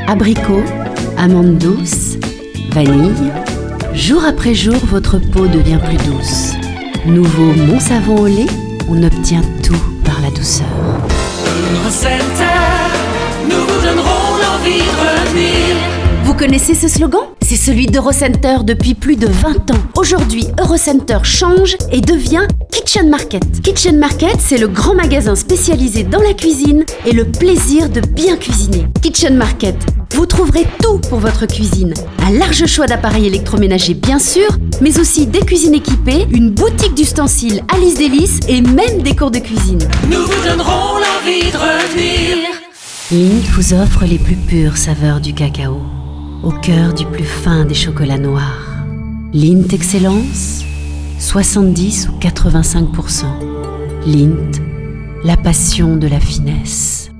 Abricot, amande douce, vanille. Jour après jour, votre peau devient plus douce. Nouveau Mon Savon au lait, on obtient tout par la douceur. Eurocenter, nous vous donnerons l'envie de revenir. Vous connaissez ce slogan ? C'est celui d'Eurocenter depuis plus de 20 ans. Aujourd'hui, Eurocenter change et devient Kitchen Market. Kitchen Market, c'est le grand magasin spécialisé dans la cuisine et le plaisir de bien cuisiner. Kitchen Market, vous trouverez tout pour votre cuisine. Un large choix d'appareils électroménagers bien sûr, mais aussi des cuisines équipées, une boutique d'ustensiles Alice Délices et même des cours de cuisine. Nous vous donnerons l'envie de revenir. Lindt vous offre les plus pures saveurs du cacao, au cœur du plus fin des chocolats noirs. Lindt Excellence, 70 ou 85%. Lindt, la passion de la finesse.